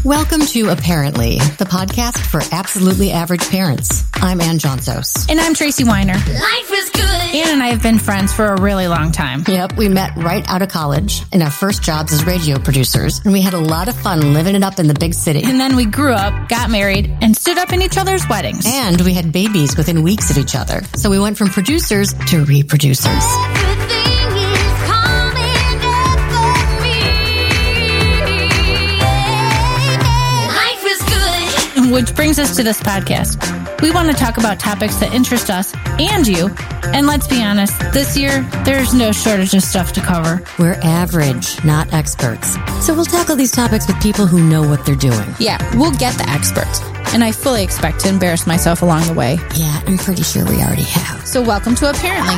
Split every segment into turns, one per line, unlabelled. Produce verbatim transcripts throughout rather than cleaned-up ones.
Welcome to Apparently, the podcast for absolutely average parents. I'm Ann Johnsos.
And I'm Tracy Weiner.
Life is good.
Ann and I have been friends for a really long time.
Yep, we met right out of college in our first jobs as radio producers, and we had a lot of fun living it up in the big city.
And then we grew up, got married, and stood up in each other's weddings.
And we had babies within weeks of each other. So we went from producers to reproducers.
Which brings us to this podcast. We want to talk about topics that interest us and you. And let's be honest, this year, there's no shortage of stuff to cover.
We're average, not experts. So we'll tackle these topics with people who know what they're doing.
Yeah, we'll get the experts. And I fully expect to embarrass myself along the way.
Yeah, I'm pretty sure we already have.
So welcome to Apparently.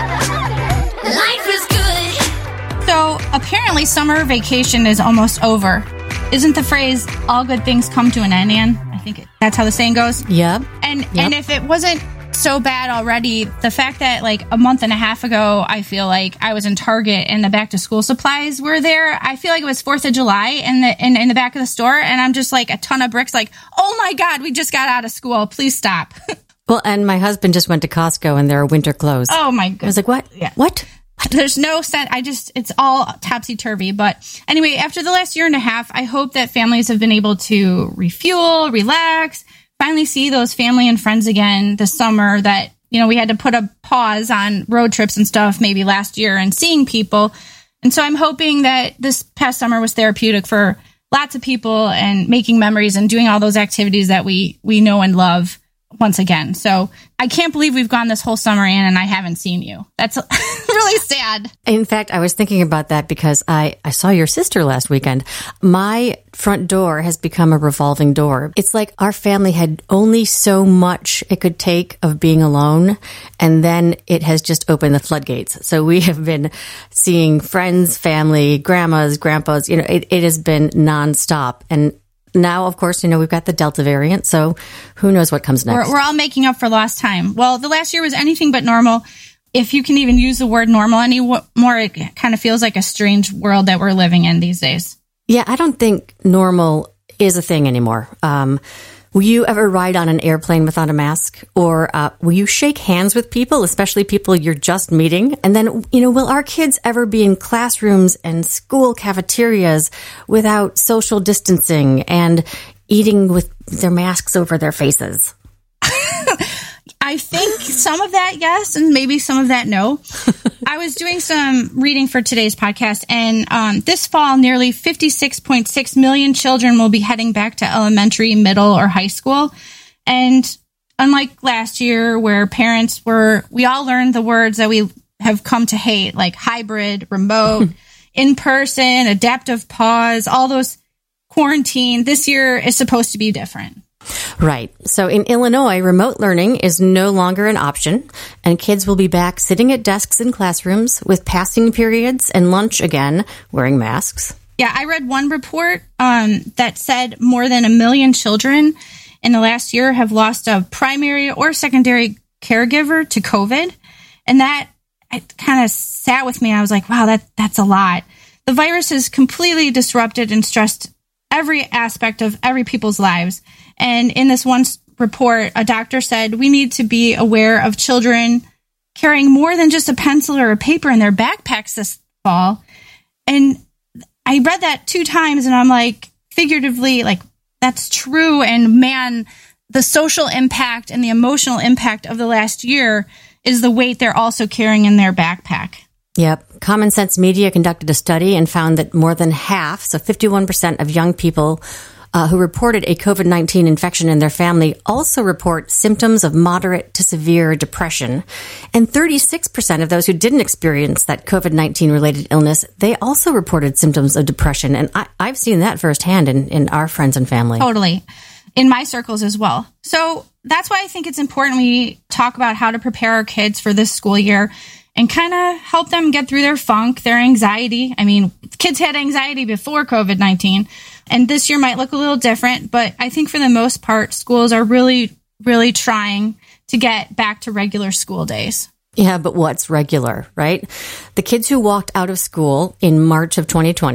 Life is good.
So apparently summer vacation is almost over. Isn't the phrase, all good things come to an end, Ann? I think it, that's how the saying goes.
Yep.
And
yep.
and if it wasn't so bad already, the fact that like a month and a half ago, I feel like I was in Target and the back to school supplies were there. I feel like it was fourth of July in the in, in the back of the store. And I'm just like a ton of bricks like, oh my God, we just got out of school. Please stop.
Well, and my husband just went to Costco and there are winter clothes.
Oh my God.
I was like, what?
Yeah.
What?
There's no sense. I just, it's all topsy-turvy. But anyway, after the last year and a half, I hope that families have been able to refuel, relax, finally see those family and friends again this summer that, you know, we had to put a pause on road trips and stuff maybe last year and seeing people. And so I'm hoping that this past summer was therapeutic for lots of people and making memories and doing all those activities that we, we know and love once again. So I can't believe we've gone this whole summer, Ann, and I haven't seen you. That's really sad.
In fact, I was thinking about that because I, I saw your sister last weekend. My front door has become a revolving door. It's like our family had only so much it could take of being alone, and then it has just opened the floodgates. So we have been seeing friends, family, grandmas, grandpas. You know, it, it has been nonstop. And now, of course, you know, we've got the Delta variant, so who knows what comes next.
We're, we're all making up for lost time. Well, the last year was anything but normal. If you can even use the word normal anymore, it kind of feels like a strange world that we're living in these days.
Yeah, I don't think normal is a thing anymore. Um, will you ever ride on an airplane without a mask? Or uh, will you shake hands with people, especially people you're just meeting? And then, you know, will our kids ever be in classrooms and school cafeterias without social distancing and eating with their masks over their faces?
I think some of that, yes, and maybe some of that, no. I was doing some reading for today's podcast, and um, this fall, nearly fifty-six point six million children will be heading back to elementary, middle, or high school. And unlike last year, where parents were, we all learned the words that we have come to hate, like hybrid, remote, in-person, adaptive pause, all those quarantine. This year is supposed to be different.
Right. So in Illinois, remote learning is no longer an option, and kids will be back sitting at desks in classrooms with passing periods and lunch again, wearing masks.
Yeah, I read one report um, that said more than a million children in the last year have lost a primary or secondary caregiver to COVID. And that kind of sat with me. I was like, wow, that that's a lot. The virus has completely disrupted and stressed every aspect of every people's lives. And in this one report, a doctor said we need to be aware of children carrying more than just a pencil or a paper in their backpacks this fall. And I read that two times and I'm like, figuratively, like, that's true. And man, the social impact and the emotional impact of the last year is the weight they're also carrying in their backpack.
Yep. Common Sense Media conducted a study and found that more than half, so fifty-one percent of young people uh, who reported a COVID nineteen infection in their family also report symptoms of moderate to severe depression. And thirty-six percent of those who didn't experience that COVID nineteen related illness, they also reported symptoms of depression. And I, I've seen that firsthand in, in our friends and family.
Totally. In my circles as well. So that's why I think it's important we talk about how to prepare our kids for this school year and kind of help them get through their funk, their anxiety. I mean, kids had anxiety before COVID nineteen, and this year might look a little different, but I think for the most part, schools are really, really trying to get back to regular school days.
Yeah, but what's regular, right? The kids who walked out of school in March of twenty twenty,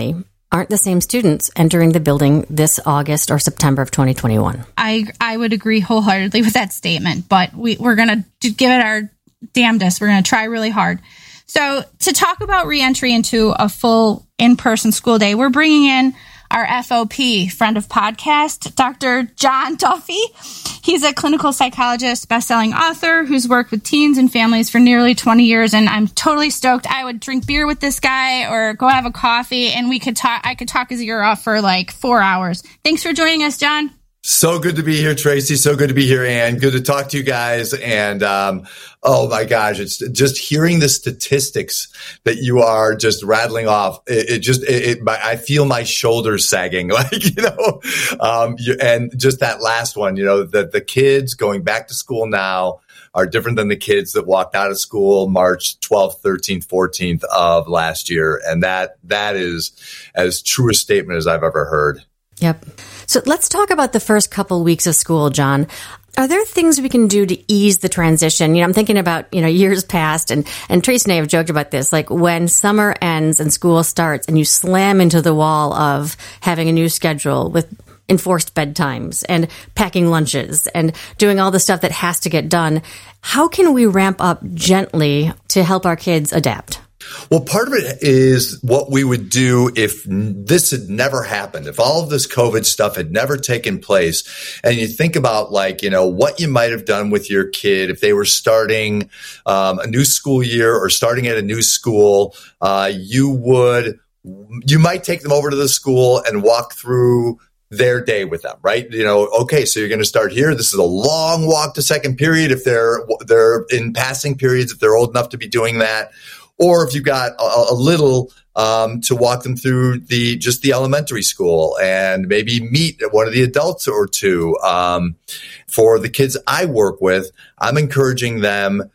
aren't the same students entering the building this August or September of twenty twenty-one.
I I would agree wholeheartedly with that statement, but we, we're going to give it our damnedest. We're going to try really hard. So to talk about reentry into a full in-person school day, we're bringing in our F O P, friend of podcast, Doctor John Duffy. He's a clinical psychologist, best-selling author who's worked with teens and families for nearly twenty years, and I'm totally stoked. I would drink beer with this guy or go have a coffee, and we could talk. I could talk his ear off for like four hours. Thanks for joining us, John.
So good to be here, Tracy. So good to be here, Ann. Good to talk to you guys. And, um, oh my gosh, it's just hearing the statistics that you are just rattling off. It, it just, it, it, I feel my shoulders sagging, like, you know, um, you, and just that last one, you know, that the kids going back to school now are different than the kids that walked out of school March twelfth, thirteenth, fourteenth of last year. And that, that is as true a statement as I've ever heard.
Yep. So let's talk about the first couple weeks of school, John. Are there things we can do to ease the transition? You know, I'm thinking about, you know, years past, and, and Tracy and I have joked about this, like when summer ends and school starts and you slam into the wall of having a new schedule with enforced bedtimes and packing lunches and doing all the stuff that has to get done. How can we ramp up gently to help our kids adapt?
Well, part of it is what we would do if this had never happened, if all of this COVID stuff had never taken place. And you think about, like, you know, what you might have done with your kid if they were starting um, a new school year or starting at a new school. Uh, you would, you might take them over to the school and walk through their day with them, right? You know, okay, so you're going to start here. This is a long walk to second period if they're they're in passing periods, if they're old enough to be doing that. Or if you've got a, a little um, to walk them through the just the elementary school and maybe meet one of the adults or two. Um, for the kids I work with, I'm encouraging them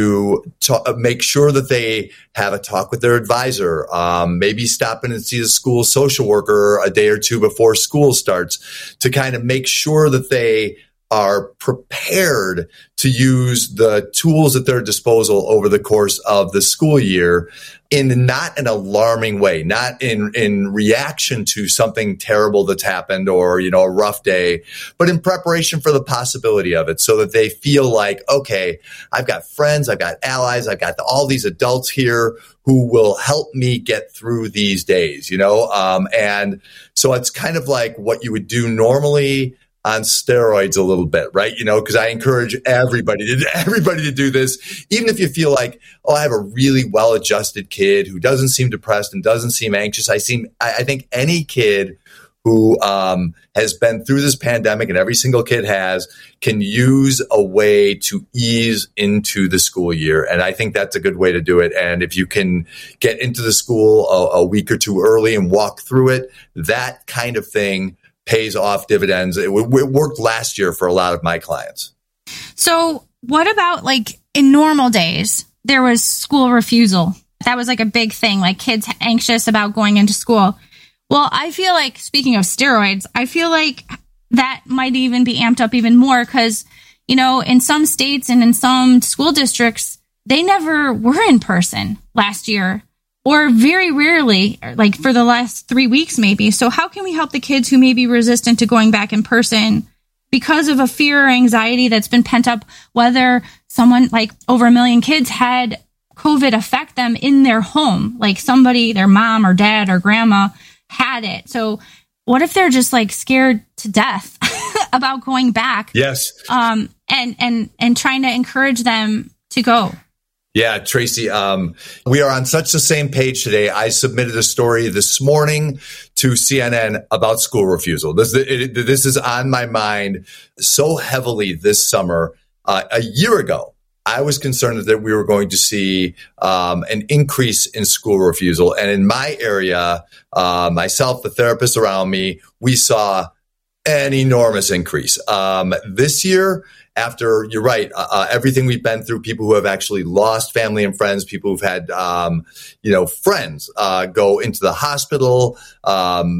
to ta- make sure that they have a talk with their advisor, um, maybe stop in and see the school social worker a day or two before school starts to kind of make sure that they are prepared to use the tools at their disposal over the course of the school year in not an alarming way, not in, in reaction to something terrible that's happened or, you know, a rough day, but in preparation for the possibility of it so that they feel like, okay, I've got friends, I've got allies, I've got all these adults here who will help me get through these days, you know? Um, and so it's kind of like what you would do normally on steroids a little bit, right? You know, because I encourage everybody to everybody to do this, even if you feel like, oh, I have a really well-adjusted kid who doesn't seem depressed and doesn't seem anxious. I seem, I, I think any kid who um, has been through this pandemic, and every single kid has, can use a way to ease into the school year. And I think that's a good way to do it. And if you can get into the school a, a week or two early and walk through it, that kind of thing pays off dividends. It, w- it worked last year for a lot of my clients.
So what about, like, in normal days, there was school refusal. That was like a big thing, like kids anxious about going into school. Well, I feel like, speaking of steroids, I feel like that might even be amped up even more because, you know, in some states and in some school districts, they never were in person last year. Or very rarely, like for the last three weeks maybe. So how can we help the kids who may be resistant to going back in person because of a fear or anxiety that's been pent up, whether someone, like over a million kids, had COVID affect them in their home, like somebody, their mom or dad or grandma had it. So what if they're just like scared to death about going back?
Yes.
Um, and, and, and trying to encourage them to go.
Yeah, Tracy, um, we are on such the same page today. I submitted a story this morning to C N N about school refusal. This, it, this is on my mind so heavily this summer. Uh, a year ago, I was concerned that we were going to see um, an increase in school refusal. And in my area, uh, myself, the therapists around me, we saw an enormous increase. Um, this year, after, you're right, uh, everything we've been through, people who have actually lost family and friends, people who've had, um, you know, friends uh, go into the hospital, um,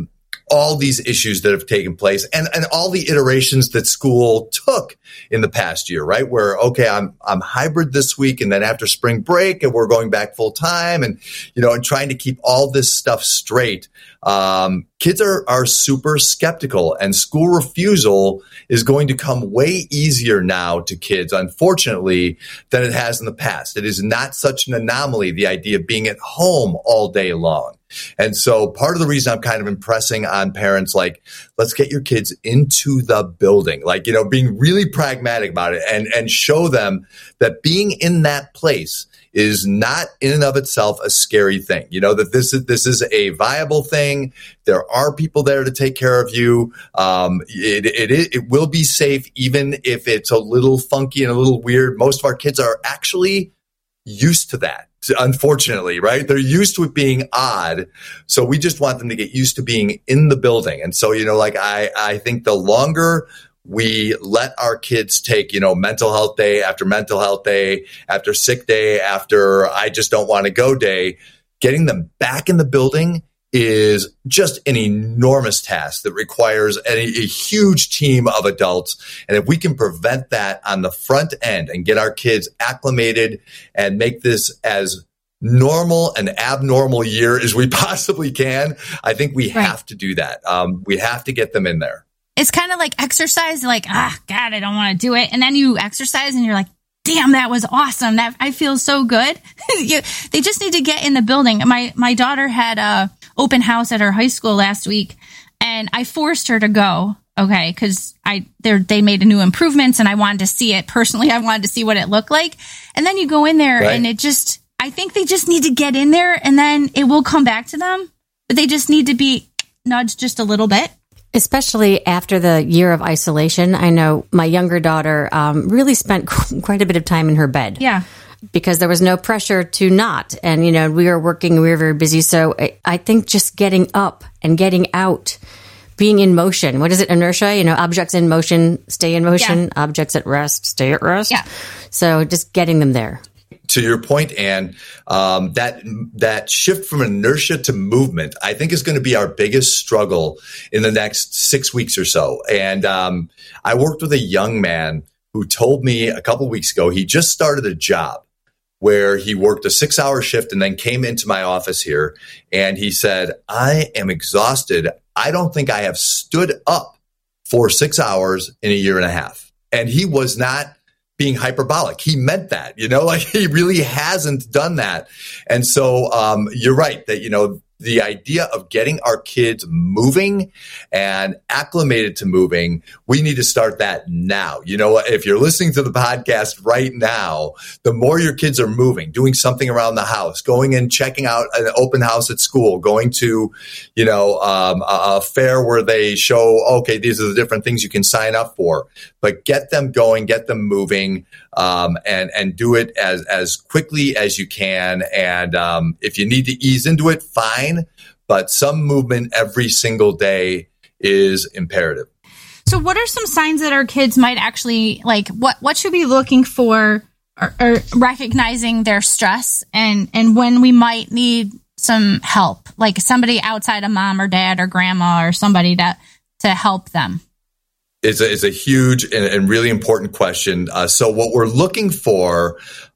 all these issues that have taken place and, and all the iterations that school took in the past year, right? Where, okay, I'm, I'm hybrid this week and then after spring break and we're going back full time and, you know, and trying to keep all this stuff straight. Um, kids are, are super skeptical, and school refusal is going to come way easier now to kids, unfortunately, than it has in the past. It is not such an anomaly, the idea of being at home all day long. And so part of the reason I'm kind of impressing on parents, like, let's get your kids into the building, like, you know, being really pragmatic about it and, and show them that being in that place is not in and of itself a scary thing. You know, that this is, this is a viable thing. There are people there to take care of you. Um, it, it, it will be safe, even if it's a little funky and a little weird. Most of our kids are actually used to that, unfortunately, right? They're used to it being odd. So we just want them to get used to being in the building. And so, you know, like I, I think the longer we let our kids take, you know, mental health day after mental health day, after sick day, after I just don't want to go day, getting them back in the building is just an enormous task that requires a, a huge team of adults. And if we can prevent that on the front end and get our kids acclimated and make this as normal and abnormal year as we possibly can, I think we
Right.
have to do that. Um, we have to get them in there.
It's kind of like exercise, like, ah, God, I don't want to do it. And then you exercise and you're like, damn, that was awesome. That I feel so good. you, they just need to get in the building. My, my daughter had a open house at her high school last week and I forced her to go. Okay. Cause I, they they made a new improvements and I wanted to see it personally. I wanted to see what it looked like. And then you go in there
Right.
and it just, I think they just need to get in there and then it will come back to them, but they just need to be nudged just a little bit.
Especially after the year of isolation. I know my younger daughter um, really spent quite a bit of time in her bed.
Yeah.
Because there was no pressure to not. And, you know, we were working, we were very busy. So I, I think just getting up and getting out, being in motion. What is it? Inertia? You know, objects in motion, stay in motion.
Yeah.
Objects at rest, stay at rest.
Yeah.
So just getting them there.
To your point, Anne, um, that that shift from inertia to movement, I think, is going to be our biggest struggle in the next six weeks or so. And um, I worked with a young man who told me a couple weeks ago he just started a job where he worked a six-hour shift and then came into my office here. And he said, I am exhausted. I don't think I have stood up for six hours in a year and a half. And he was not being hyperbolic. He meant that, you know, like he really hasn't done that. And so um, you're right that, you know, the idea of getting our kids moving and acclimated to moving, we need to start that now. You know, if you're listening to the podcast right now, the more your kids are moving, doing something around the house, going and checking out an open house at school, going to, you know, um, a, a fair where they show, okay, these are the different things you can sign up for, but get them going, get them moving, um, and, and do it as, as quickly as you can. And um, if you need to ease into it, fine. But some movement every single day is imperative.
So what are some signs that our kids might actually, like, what, what should we be looking for or, or recognizing their stress and, and when we might need some help, like somebody outside of mom or dad or grandma or somebody to, to help them?
It's a, it's a huge and, and really important question. Uh, so what we're looking for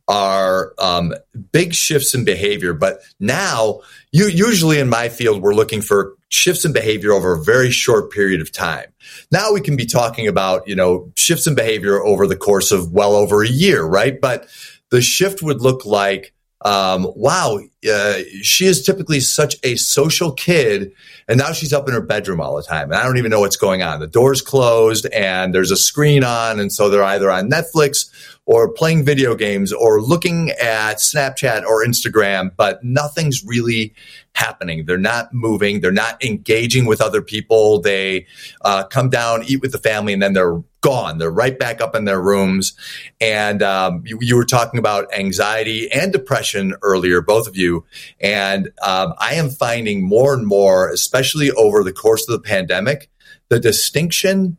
are um, big shifts in behavior. But now, you, usually in my field, we're looking for shifts in behavior over a very short period of time. Now we can be talking about, you know, shifts in behavior over the course of well over a year, right? But the shift would look like, um, wow, uh, she is typically such a social kid, and now she's up in her bedroom all the time, and I don't even know what's going on. The door's closed, and there's a screen on, and so they're either on Netflix or playing video games or looking at Snapchat or Instagram, but nothing's really happening. They're not moving. They're not engaging with other people. They uh, come down, eat with the family, and then they're gone. They're right back up in their rooms. And um, you, you were talking about anxiety and depression earlier, both of you. And um, I am finding more and more, especially over the course of the pandemic, the distinction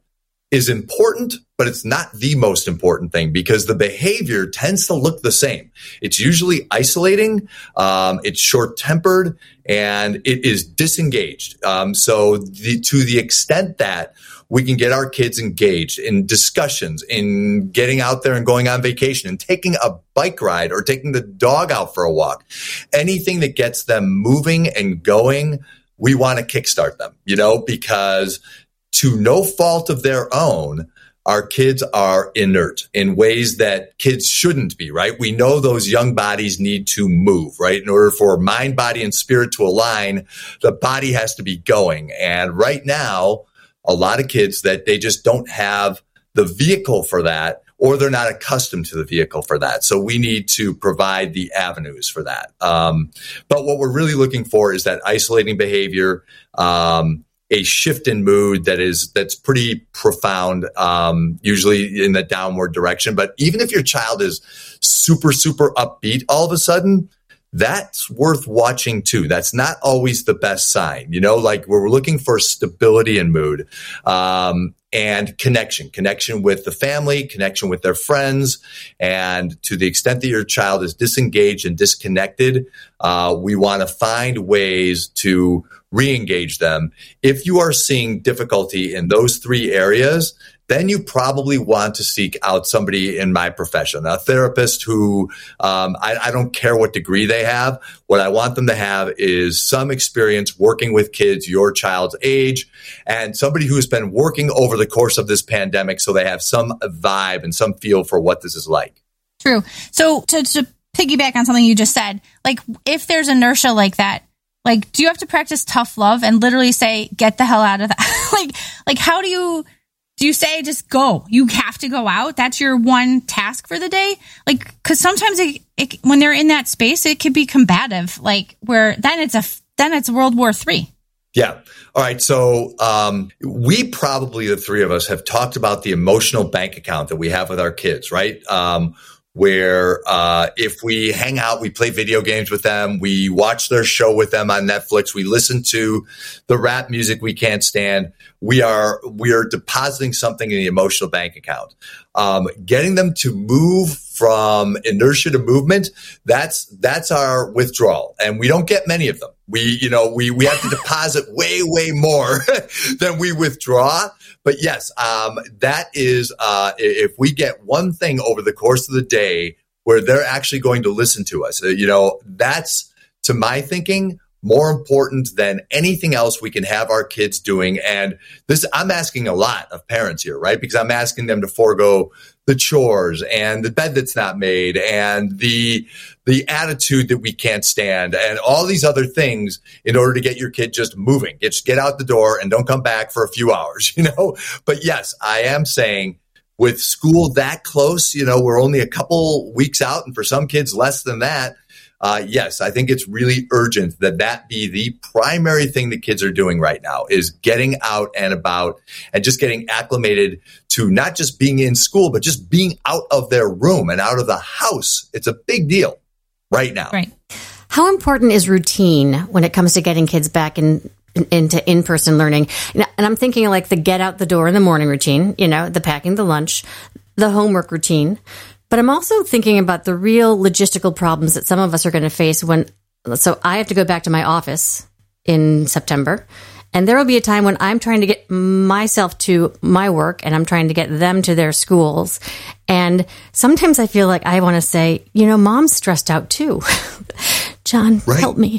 is important, but it's not the most important thing because the behavior tends to look the same. It's usually isolating, um, it's short-tempered, and it is disengaged. Um, so the, to the extent that we can get our kids engaged in discussions, in getting out there and going on vacation and taking a bike ride or taking the dog out for a walk, anything that gets them moving and going, we want to kickstart them, you know, because to no fault of their own, our kids are inert in ways that kids shouldn't be, right? We know those young bodies need to move, right? In order for mind, body, and spirit to align, the body has to be going. And right now, a lot of kids that they just don't have the vehicle for that, or they're not accustomed to the vehicle for that. So we need to provide the avenues for that. Um, but what we're really looking for is that isolating behavior, um, a shift in mood that is that's pretty profound, um, usually in the downward direction. But even if your child is super, super upbeat all of a sudden, that's worth watching too. That's not always the best sign, you know, like we're looking for stability in mood, um, and connection, connection with the family, connection with their friends. And to the extent that your child is disengaged and disconnected, uh, we want to find ways to re-engage them. If you are seeing difficulty in those three areas, then you probably want to seek out somebody in my profession, a therapist who, um, I, I don't care what degree they have. What I want them to have is some experience working with kids your child's age and somebody who's been working over the course of this pandemic so they have some vibe and some feel for what this is like.
True. So to, to piggyback on something you just said, like if there's inertia like that, like, do you have to practice tough love and literally say, get the hell out of that? like, like, how do you, do you say, just go, you have to go out? That's your one task for the day? Like, cause sometimes it, it, when they're in that space, it could be combative, like where then it's a, then it's World War Three.
Yeah. All right. So, um, we probably, the three of us have talked about the emotional bank account that we have with our kids, right? Um, where uh, if we hang out, we play video games with them, we watch their show with them on Netflix, we listen to the rap music we can't stand, we are we are depositing something in the emotional bank account. Um, getting them to move from inertia to movement, that's that's our withdrawal. And we don't get many of them. We, you know, we, we have to deposit way, way more than we withdraw. But yes, um, that is, uh, if we get one thing over the course of the day where they're actually going to listen to us, uh, you know, that's, to my thinking, more important than anything else we can have our kids doing. And this, I'm asking a lot of parents here, right? Because I'm asking them to forego the chores and the bed that's not made and the, the attitude that we can't stand and all these other things in order to get your kid just moving. Just get out the door and don't come back for a few hours, you know? But yes, I am saying with school that close, you know, we're only a couple weeks out and for some kids less than that. Uh, yes, I think it's really urgent that that be the primary thing that kids are doing right now is getting out and about and just getting acclimated to not just being in school, but just being out of their room and out of the house. It's a big deal right now.
Right.
How important is routine when it comes to getting kids back in, in into in-person learning? And I'm thinking like the get out the door in the morning routine, you know, the packing the lunch, the homework routine. But I'm also thinking about the real logistical problems that some of us are going to face when, so I have to go back to my office in September, and there will be a time when I'm trying to get myself to my work and I'm trying to get them to their schools. And sometimes I feel like I want to say, you know, mom's stressed out too. John, right. Help me.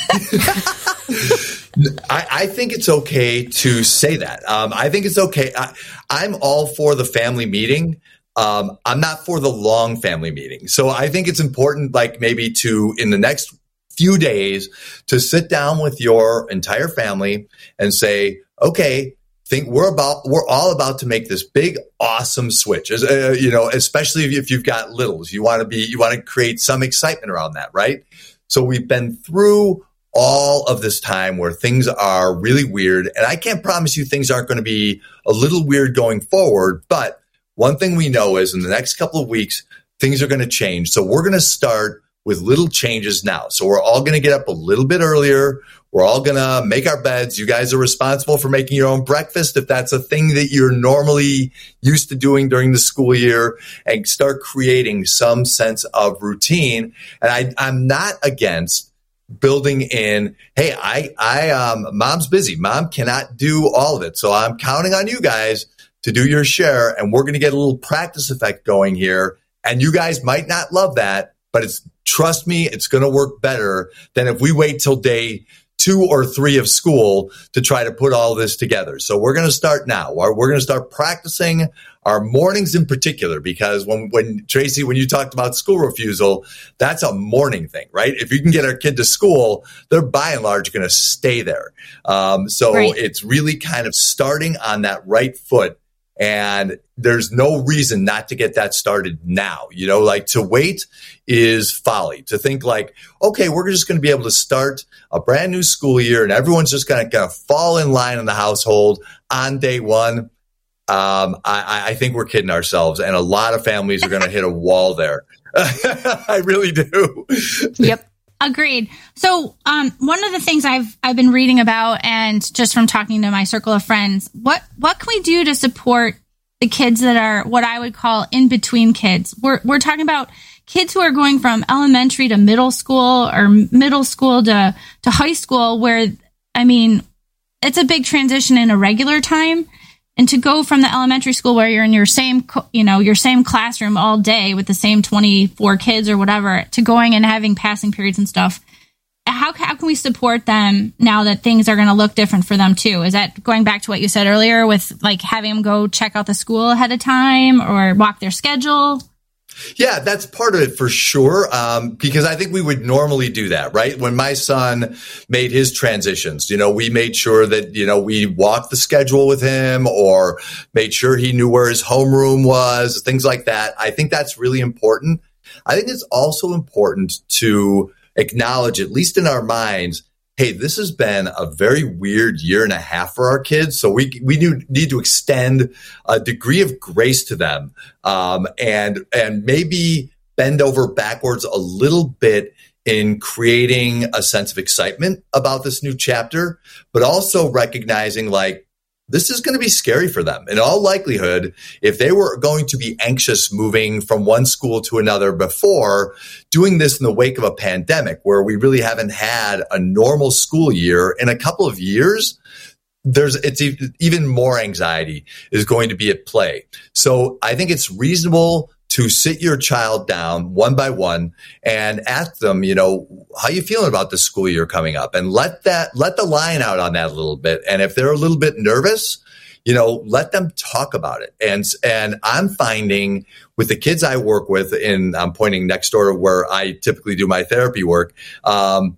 I, I think it's okay to say that. Um, I think it's okay. I, I'm all for the family meeting. Um, I'm not for the long family meeting. So I think it's important, like maybe to, in the next few days, to sit down with your entire family and say, okay, think we're about, we're all about to make this big, awesome switch. As, uh, you know, especially if you've got littles, you want to be, you want to create some excitement around that, right? So we've been through all of this time where things are really weird. And I can't promise you things aren't going to be a little weird going forward, but one thing we know is in the next couple of weeks, things are going to change. So we're going to start with little changes now. So we're all going to get up a little bit earlier. We're all going to make our beds. You guys are responsible for making your own breakfast if that's a thing that you're normally used to doing during the school year, and start creating some sense of routine. And I, I'm not against building in, hey, I, I, um, mom's busy. Mom cannot do all of it. So I'm counting on you guys to do your share, and we're going to get a little practice effect going here. And you guys might not love that, but it's, trust me, it's going to work better than if we wait till day two or three of school to try to put all this together. So we're going to start now. We're going to start practicing our mornings in particular, because when, when Tracy, when you talked about school refusal, that's a morning thing, right? If you can get our kid to school, they're by and large going to stay there. Um, so right. It's really kind of starting on that right foot. And there's no reason not to get that started now. You know, like to wait is folly. To think like, okay, we're just going to be able to start a brand new school year and everyone's just going to fall in line in the household on day one. Um, I, I think we're kidding ourselves, and a lot of families are going to hit a wall there. I really do.
Yep. Agreed. So, um, one of the things I've I've been reading about, and just from talking to my circle of friends, what what can we do to support the kids that are what I would call in between kids? We're we're talking about kids who are going from elementary to middle school, or middle school to to high school, where, I mean, it's a big transition in a regular time. And to go from the elementary school where you're in your same, you know, your same classroom all day with the same twenty-four kids or whatever, to going and having passing periods and stuff, how, how can we support them now that things are going to look different for them too? Is that going back to what you said earlier with like having them go check out the school ahead of time or walk their schedule?
Yeah, that's part of it for sure, um, because I think we would normally do that, right? When my son made his transitions, you know, we made sure that, you know, we walked the schedule with him, or made sure he knew where his homeroom was, things like that. I think that's really important. I think it's also important to acknowledge, at least in our minds, hey, this has been a very weird year and a half for our kids. So we we need to extend a degree of grace to them, um, and and maybe bend over backwards a little bit in creating a sense of excitement about this new chapter, but also recognizing like, this is going to be scary for them. In all likelihood, if they were going to be anxious moving from one school to another before, doing this in the wake of a pandemic where we really haven't had a normal school year in a couple of years, there's it's even more anxiety is going to be at play. So I think it's reasonable to sit your child down one by one and ask them, you know, how you feeling about the school year coming up, and let that, let the line out on that a little bit. And if they're a little bit nervous, you know, let them talk about it. And, and I'm finding with the kids I work with, and I'm pointing next door to where I typically do my therapy work, um,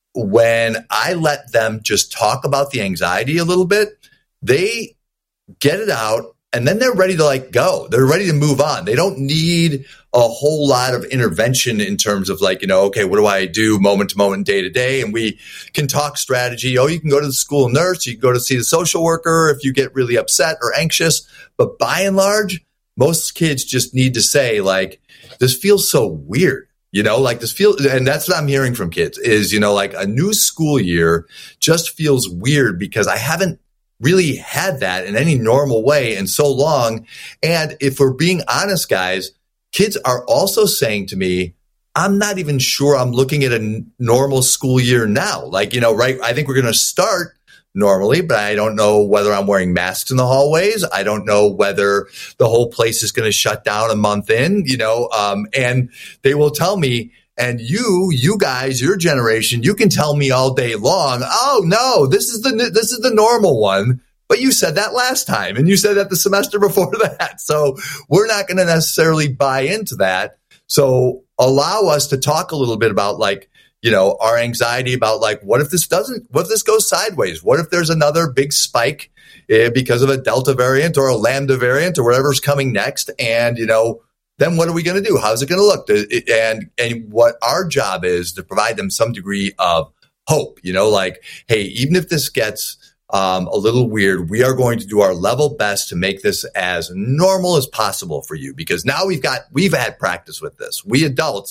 when I let them just talk about the anxiety a little bit, they get it out. And then they're ready to like go. They're ready to move on. They don't need a whole lot of intervention in terms of like, you know, okay, what do I do moment to moment, day to day? And we can talk strategy. Oh, you can go to the school nurse. You can go to see the social worker if you get really upset or anxious. But by and large, most kids just need to say like, this feels so weird. You know, like this feel, and that's what I'm hearing from kids is, you know, like a new school year just feels weird because I haven't really had that in any normal way in so long. And if we're being honest, guys, kids are also saying to me, I'm not even sure I'm looking at a n- normal school year now. Like, you know, right. I think we're going to start normally, but I don't know whether I'm wearing masks in the hallways. I don't know whether the whole place is going to shut down a month in, you know, um, and they will tell me, and you, you guys, your generation, you can tell me all day long, oh no, this is the this is the normal one. But you said that last time, and you said that the semester before that. So we're not going to necessarily buy into that. So allow us to talk a little bit about like, you know, our anxiety about like, what if this doesn't, what if this goes sideways? What if there's another big spike eh, because of a Delta variant or a Lambda variant or whatever's coming next? And, you know, then what are we going to do? How's it going to look? And and what our job is to provide them some degree of hope, you know, like, hey, even if this gets um, a little weird, we are going to do our level best to make this as normal as possible for you, because now we've got, we've had practice with this. We adults,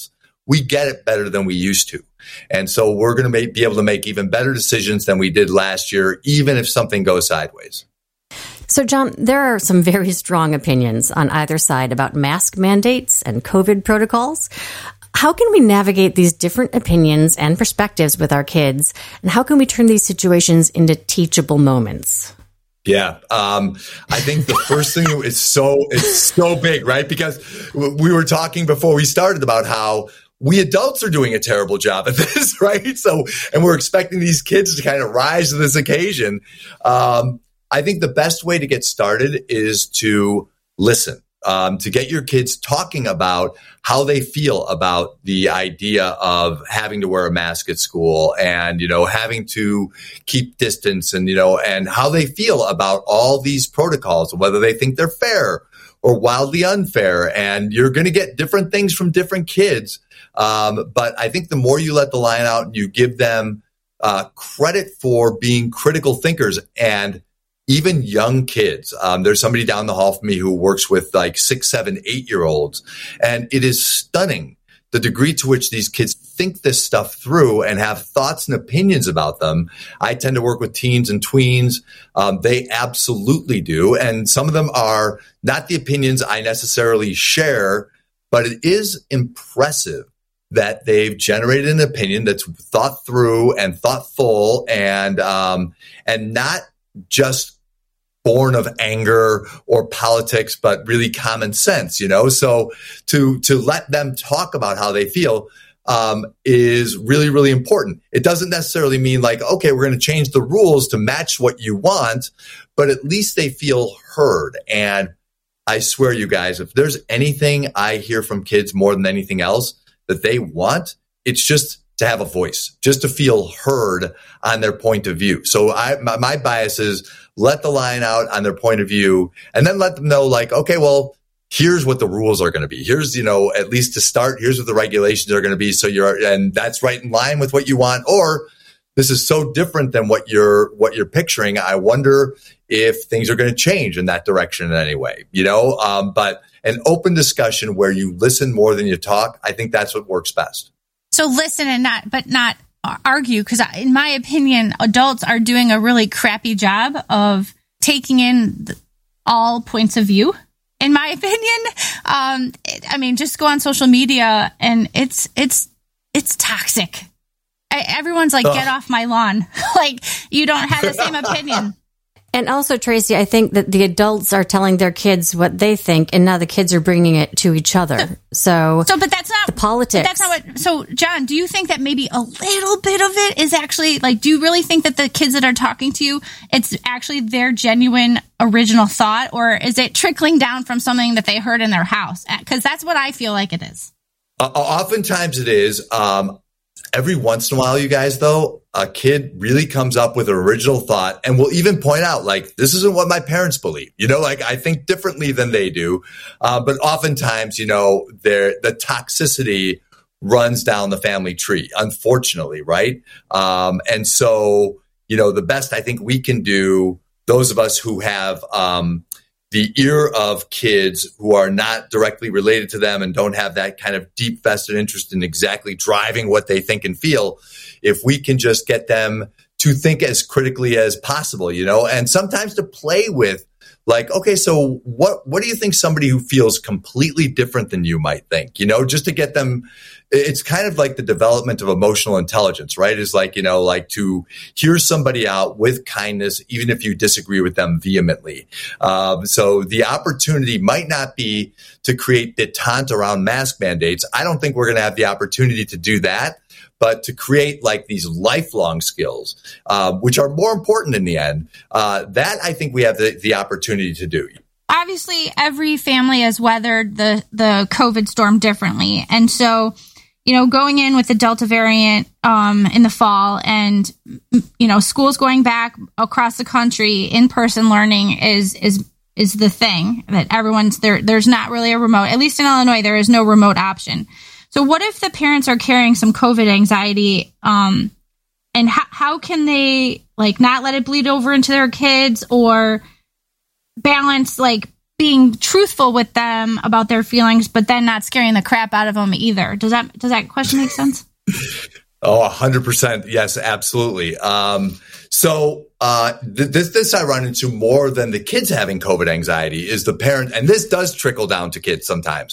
we get it better than we used to. And so we're going to be able to make even better decisions than we did last year, even if something goes sideways.
So, John, there are some very strong opinions on either side about mask mandates and COVID protocols. How can we navigate these different opinions and perspectives with our kids? And how can we turn these situations into teachable moments?
Yeah, um, I think the first thing is so it's so big, right? Because we were talking before we started about how we adults are doing a terrible job at this, right? So, and we're expecting these kids to kind of rise to this occasion. Um, I think the best way to get started is to listen. Um, to get your kids talking about how they feel about the idea of having to wear a mask at school and, you know, having to keep distance and, you know, and how they feel about all these protocols, whether they think they're fair or wildly unfair. And you're going to get different things from different kids. Um, but I think the more you let the line out and you give them uh, credit for being critical thinkers and even young kids. Um, there's somebody down the hall from me who works with like six, seven, eight year olds. And it is stunning the degree to which these kids think this stuff through and have thoughts and opinions about them. I tend to work with teens and tweens. Um, they absolutely do. And some of them are not the opinions I necessarily share, but it is impressive that they've generated an opinion that's thought through and thoughtful and, um, and not just born of anger or politics, but really common sense, you know? So to, to let them talk about how they feel, um, is really, really important. It doesn't necessarily mean like, okay, we're going to change the rules to match what you want, but at least they feel heard. And I swear you guys, if there's anything I hear from kids more than anything else that they want, it's just to have a voice, just to feel heard on their point of view. So I, my, my bias is let the line out on their point of view and then let them know like, okay, well, here's what the rules are going to be. Here's, you know, at least to start, here's what the regulations are going to be. So you're, and that's right in line with what you want. Or this is so different than what you're, what you're picturing. I wonder if things are going to change in that direction in any way, you know, um, but an open discussion where you listen more than you talk. I think that's what works best.
So listen and not, but not argue, because in my opinion, adults are doing a really crappy job of taking in all points of view. In my opinion, um, I mean, just go on social media and it's it's it's toxic. I, everyone's like, Ugh. Get off my lawn. Like, you don't have the same opinion.
And also, Tracy, I think that the adults are telling their kids what they think, and now the kids are bringing it to each other. So,
so but that's not
the politics.
That's not what. So, John, do you think that maybe a little bit of it is actually like? Do you really think that the kids that are talking to you, it's actually their genuine original thought, or is it trickling down from something that they heard in their house? Because that's what I feel like it is.
Uh, oftentimes, it is. Um, Every once in a while, you guys, though, a kid really comes up with an original thought and will even point out, like, this isn't what my parents believe. You know, like, I think differently than they do. Uh, but oftentimes, you know, the toxicity runs down the family tree, unfortunately, right? Um, and so, you know, the best I think we can do, those of us who have um, the ear of kids who are not directly related to them and don't have that kind of deep vested interest in exactly driving what they think and feel, if we can just get them to think as critically as possible, you know, and sometimes to play with like, okay, so what, what do you think somebody who feels completely different than you might think, you know, just to get them. It's kind of like the development of emotional intelligence, right? Is like, you know, like to hear somebody out with kindness, even if you disagree with them vehemently. Um, so the opportunity might not be to create detente around mask mandates. I don't think we're going to have the opportunity to do that, but to create like these lifelong skills, uh, which are more important in the end. Uh, that I think we have the, the opportunity to do.
Obviously, every family has weathered the, the COVID storm differently. And so, you know, going in with the Delta variant um, in the fall and, you know, schools going back across the country, in-person learning is is is the thing that everyone's there. There's not really a remote, at least in Illinois, there is no remote option. So what if the parents are carrying some COVID anxiety um, and how, how can they like not let it bleed over into their kids or balance like being truthful with them about their feelings, but then not scaring the crap out of them either. Does that does that question make sense?
Oh, one hundred percent. Yes, absolutely. Um, so uh, th- this this I run into more than the kids having COVID anxiety is the parent, and this does trickle down to kids sometimes.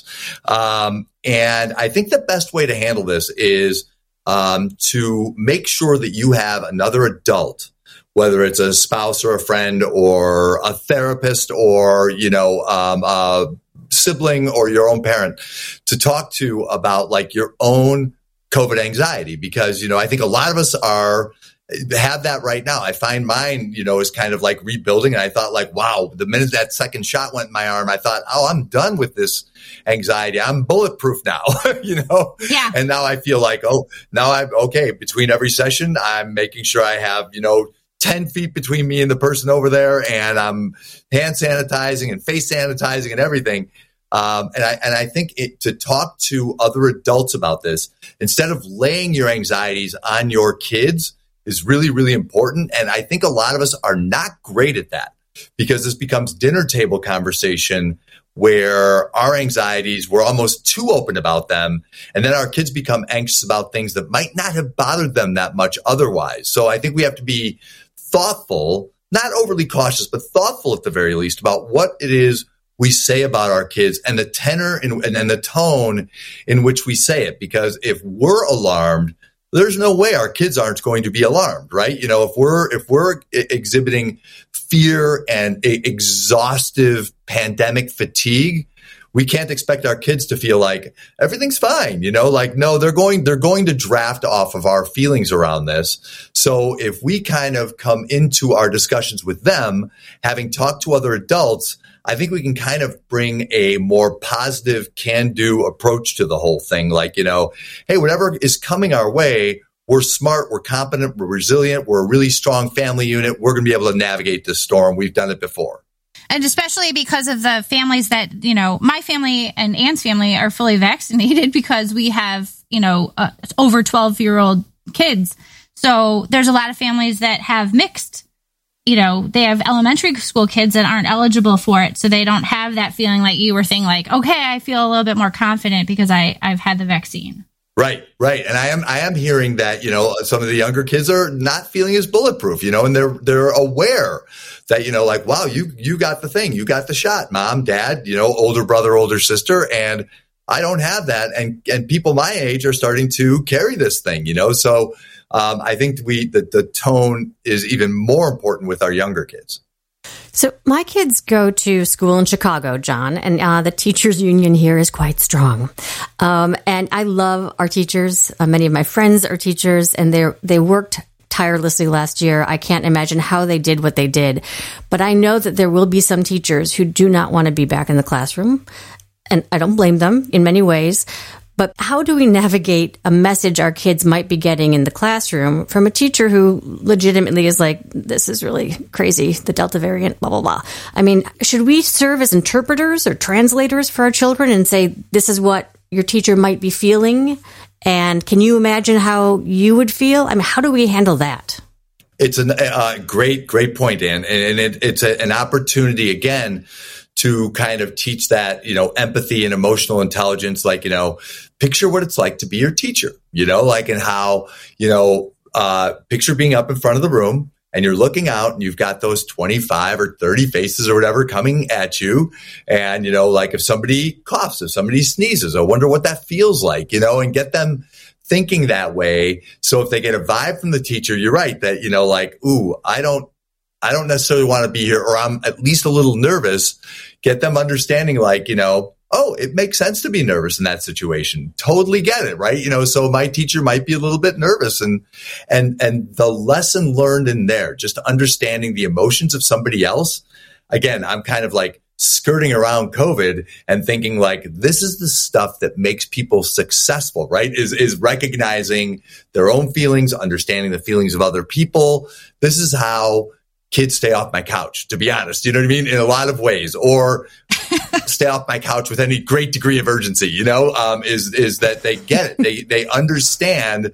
Um, and I think the best way to handle this is um, to make sure that you have another adult, whether it's a spouse or a friend or a therapist or, you know, um, a sibling or your own parent to talk to about like your own COVID anxiety, because, you know, I think a lot of us are have that right now. I find mine, you know, is kind of like rebuilding. And I thought like, wow, the minute that second shot went in my arm, I thought, oh, I'm done with this anxiety. I'm bulletproof now, you know?
Yeah.
And now I feel like, oh, now I'm okay. Between every session, I'm making sure I have, you know, ten feet between me and the person over there. And I'm hand sanitizing and face sanitizing and everything. Um, and I and I think it, to talk to other adults about this, instead of laying your anxieties on your kids, is really, really important. And I think a lot of us are not great at that, because this becomes dinner table conversation where our anxieties, we're almost too open about them. And then our kids become anxious about things that might not have bothered them that much otherwise. So I think we have to be thoughtful, not overly cautious, but thoughtful at the very least about what it is we say about our kids and the tenor in, and, and the tone in which we say it. Because if we're alarmed, there's no way our kids aren't going to be alarmed, right? You know, if we're if we're exhibiting fear and exhaustive pandemic fatigue, we can't expect our kids to feel like everything's fine, you know, like, no, they're going, they're going to draft off of our feelings around this. So if we kind of come into our discussions with them, having talked to other adults, I think we can kind of bring a more positive can-do approach to the whole thing. Like, you know, hey, whatever is coming our way, we're smart, we're competent, we're resilient, we're a really strong family unit. We're going to be able to navigate this storm. We've done it before.
And especially because of the families that, you know, my family and Ann's family are fully vaccinated because we have, you know, uh, over twelve-year-old kids. So there's a lot of families that have mixed, you know, they have elementary school kids that aren't eligible for it. So they don't have that feeling like you were saying, like, okay, I feel a little bit more confident because I, I've had the vaccine.
Right, right. And I am I am hearing that, you know, some of the younger kids are not feeling as bulletproof, you know, and they're they're aware that, you know, like, wow, you you got the thing, you got the shot, mom, dad, you know, older brother, older sister, and I don't have that. And and people my age are starting to carry this thing, you know. So um, I think we the, the tone is even more important with our younger kids.
So my kids go to school in Chicago, John, and uh, the teachers union here is quite strong. Um, and I love our teachers. Uh, many of my friends are teachers, and they they worked tirelessly last year. I can't imagine how they did what they did. But I know that there will be some teachers who do not want to be back in the classroom. And I don't blame them in many ways. But how do we navigate a message our kids might be getting in the classroom from a teacher who legitimately is like, this is really crazy, the Delta variant, blah, blah, blah. I mean, should we serve as interpreters or translators for our children and say, this is what your teacher might be feeling? And can you imagine how you would feel? I mean, how do we handle that?
It's a uh, great, great point, Ann. And it, it's a, an opportunity, again, to kind of teach that, you know, empathy and emotional intelligence, like, you know, picture what it's like to be your teacher, you know, like, and how, you know, uh, picture being up in front of the room and you're looking out and you've got those twenty-five or thirty faces or whatever coming at you. And, you know, like if somebody coughs, if somebody sneezes, I wonder what that feels like, you know, and get them thinking that way. So if they get a vibe from the teacher, you're right that, you know, like, ooh, I don't, I don't necessarily want to be here, or I'm at least a little nervous. Get them understanding, like, you know, oh, it makes sense to be nervous in that situation. Totally get it, right? You know, so my teacher might be a little bit nervous, and and and the lesson learned in there, just understanding the emotions of somebody else. Again, I'm kind of like skirting around COVID and thinking like, this is the stuff that makes people successful, right? Is is recognizing their own feelings, understanding the feelings of other people. This is how kids stay off my couch, to be honest, you know what I mean? In a lot of ways, or stay off my couch with any great degree of urgency, you know, um, is, is that they get it. They, they understand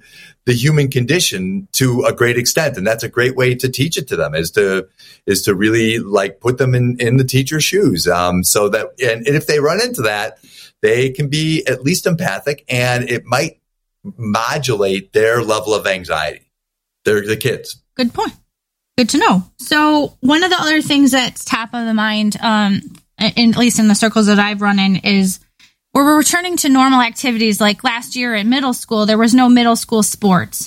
the human condition to a great extent. And that's a great way to teach it to them is to, is to really like put them in, in the teacher's shoes. Um, so that, and, and if they run into that, they can be at least empathic and it might modulate their level of anxiety. They're the kids.
Good point. Good to know. So one of the other things that's top of the mind, um, in, at least in the circles that I've run in, is where we're returning to normal activities. Like last year at middle school, there was no middle school sports,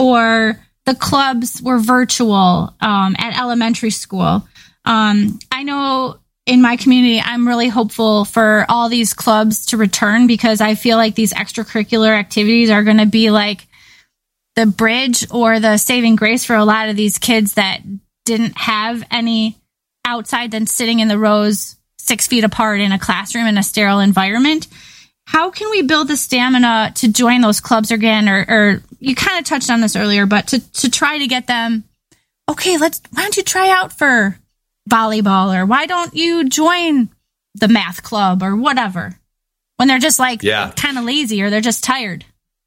or the clubs were virtual um, at elementary school. Um, I know in my community, I'm really hopeful for all these clubs to return because I feel like these extracurricular activities are going to be like the bridge or the saving grace for a lot of these kids that didn't have any outside than sitting in the rows six feet apart in a classroom in a sterile environment. How can we build the stamina to join those clubs again? Or, or you kind of touched on this earlier, but to, to try to get them, okay, let's, why don't you try out for volleyball, or why don't you join the math club or whatever, when they're just like
yeah.
kind of lazy or they're just tired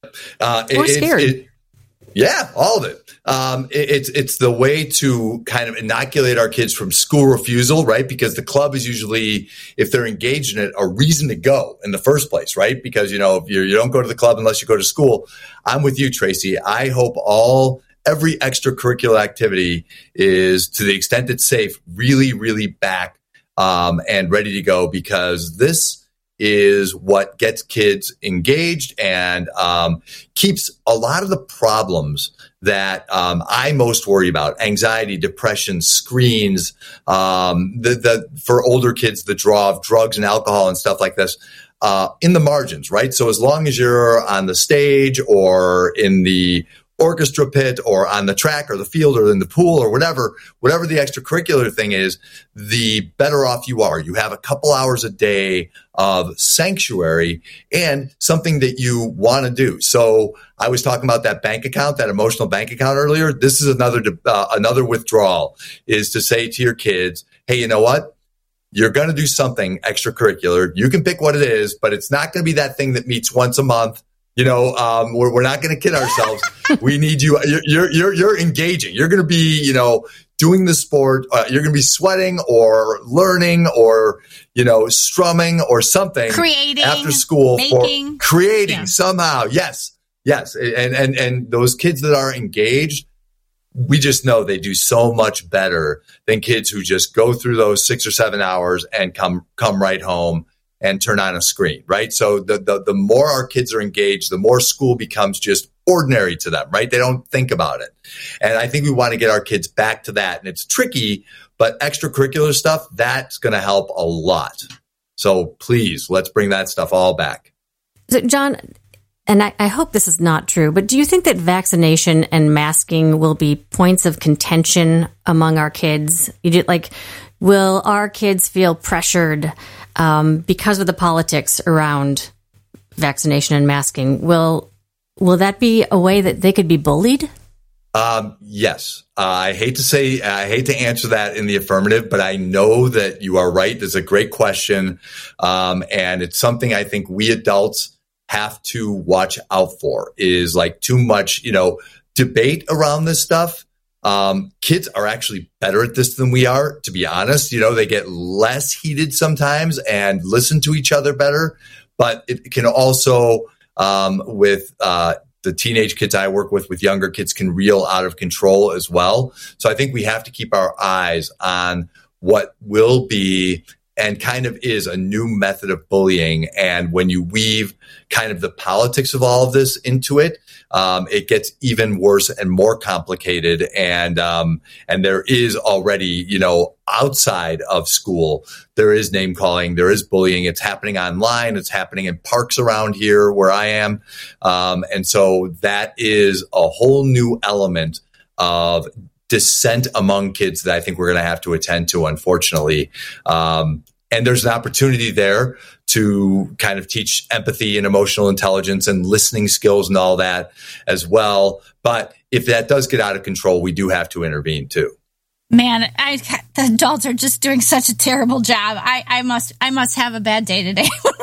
uh,
or
it,
scared.
It, it, yeah, all of it. Um, it. It's it's the way to kind of inoculate our kids from school refusal, right? Because the club is usually, if they're engaged in it, a reason to go in the first place, right? Because, you know, if you you don't go to the club unless you go to school. I'm with you, Tracy. I hope all every extracurricular activity is, to the extent it's safe, really, really back um, and ready to go, because this is what gets kids engaged and um, keeps a lot of the problems that um, I most worry about: anxiety, depression, screens, um, the, the for older kids, the draw of drugs and alcohol and stuff like this, uh, in the margins, right? So as long as you're on the stage or in the orchestra pit or on the track or the field or in the pool or whatever, whatever the extracurricular thing is, the better off you are. You have a couple hours a day of sanctuary and something that you want to do. So I was talking about that bank account, that emotional bank account earlier. This is another, uh, another withdrawal, is to say to your kids, hey, you know what? You're going to do something extracurricular. You can pick what it is, but it's not going to be that thing that meets once a month. You know, um, we're, we're not going to kid ourselves. We need you. You're, you're, you're, you're engaging. You're going to be, you know, doing the sport. Uh, you're going to be sweating or learning or, you know, strumming or something.
Creating.
After school.
Making.
For creating
yeah.
somehow. Yes. Yes. And, and, and those kids that are engaged, we just know they do so much better than kids who just go through those six or seven hours and come, come right home and turn on a screen, right? So the, the the more our kids are engaged, the more school becomes just ordinary to them, right? They don't think about it. And I think we want to get our kids back to that. And it's tricky, but extracurricular stuff, that's going to help a lot. So please, let's bring that stuff all back.
So John, and I, I hope this is not true, but do you think that vaccination and masking will be points of contention among our kids? You do, like, will our kids feel pressured um, because of the politics around vaccination and masking? Will will that be a way that they could be bullied?
Um, yes. Uh, I hate to say, I hate to answer that in the affirmative, but I know that you are right. It's a great question. Um, and it's something I think we adults have to watch out for, is like too much, you know, debate around this stuff. Um, kids are actually better at this than we are, to be honest. You know, they get less heated sometimes and listen to each other better, but it can also, um, with, uh, the teenage kids I work with, with younger kids, can reel out of control as well. So I think we have to keep our eyes on what will be and kind of is a new method of bullying. And when you weave kind of the politics of all of this into it, um, it gets even worse and more complicated. And, um, and there is already, you know, outside of school, there is name calling, there is bullying. It's happening online. It's happening in parks around here where I am. Um, and so that is a whole new element of dissent among kids that I think we're going to have to attend to, unfortunately. Um, and there's an opportunity there to kind of teach empathy and emotional intelligence and listening skills and all that as well. But if that does get out of control, we do have to intervene too.
Man, I, the adults are just doing such a terrible job. I, I must, I must have a bad day today when we're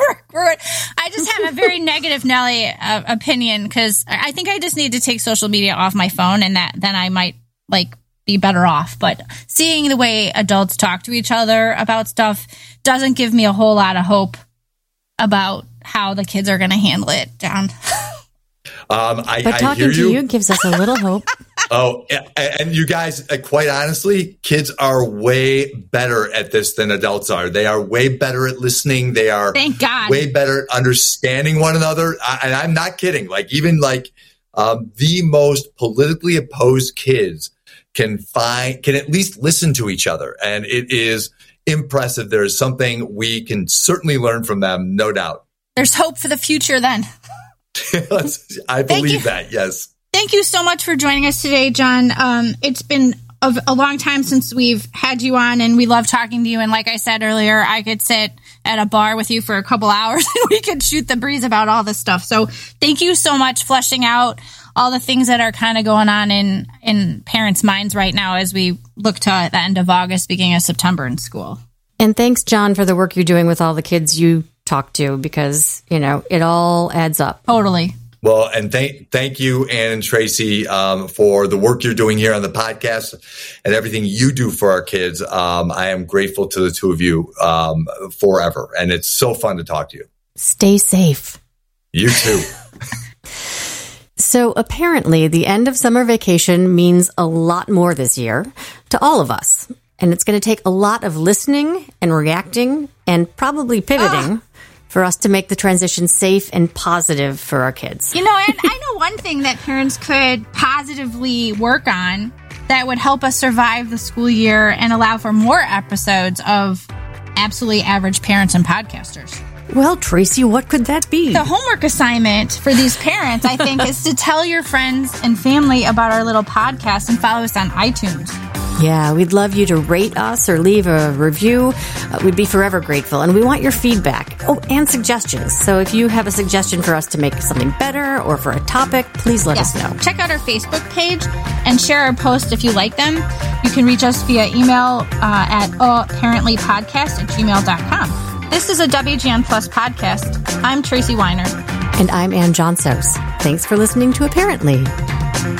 work for it. I just have a very negative Nelly uh, opinion because I think I just need to take social media off my phone, and that then I might like be better off. But seeing the way adults talk to each other about stuff doesn't give me a whole lot of hope about how the kids are going to handle it, John.
Um, I,
but talking
I hear
to
you.
you gives us a little hope.
Oh, and you guys, quite honestly, kids are way better at this than adults are. They are way better at listening. They are
Thank God.
way better at understanding one another. And I'm not kidding. Like even like um, the most politically opposed kids can find, can at least listen to each other. And it is impressive. There is something we can certainly learn from them, no doubt.
There's hope for the future then.
I believe that, yes.
Thank you so much for joining us today, John. Um, it's been a, a long time since we've had you on, and we love talking to you. And like I said earlier, I could sit at a bar with you for a couple hours and we could shoot the breeze about all this stuff. So thank you so much fleshing out all the things that are kind of going on in, in parents' minds right now as we look to the end of August, beginning of September in school.
And thanks, John, for the work you're doing with all the kids you talk to, because, you know, it all adds up.
Totally.
Well, and thank thank you, Ann and Tracy, um, for the work you're doing here on the podcast and everything you do for our kids. Um, I am grateful to the two of you um, forever, and it's so fun to talk to you.
Stay safe.
You too.
So apparently, the end of summer vacation means a lot more this year to all of us. And it's going to take a lot of listening and reacting and probably pivoting. Ah. For us to make the transition safe and positive for our kids.
You know, and I know one thing that parents could positively work on that would help us survive the school year and allow for more episodes of Absolutely Average Parents and Podcasters.
Well, Tracy, what could that be?
The homework assignment for these parents, I think, is to tell your friends and family about our little podcast and follow us on iTunes.
Yeah, we'd love you to rate us or leave a review. Uh, we'd be forever grateful. And we want your feedback. Oh, and suggestions. So if you have a suggestion for us to make something better or for a topic, please let
yes.
us know.
Check out our Facebook page and share our posts if you like them. You can reach us via email uh, at apparentlypodcast at gmail dot com. This is a W G N Plus podcast. I'm Tracy Weiner.
And I'm Ann Johnsos. Thanks for listening to Apparently.